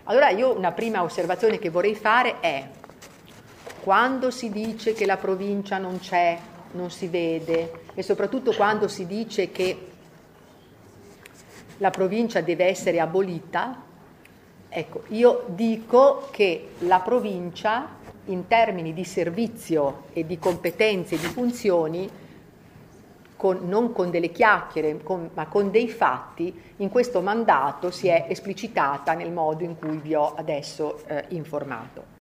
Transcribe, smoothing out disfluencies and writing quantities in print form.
Allora io una prima osservazione che vorrei fare è: quando si dice che la provincia non c'è, non si vede, e soprattutto quando si dice che la provincia deve essere abolita, ecco, io dico che la provincia, in termini di servizio e di competenze e di funzioni, non con delle chiacchiere, ma con dei fatti, in questo mandato si è esplicitata nel modo in cui vi ho adesso informato.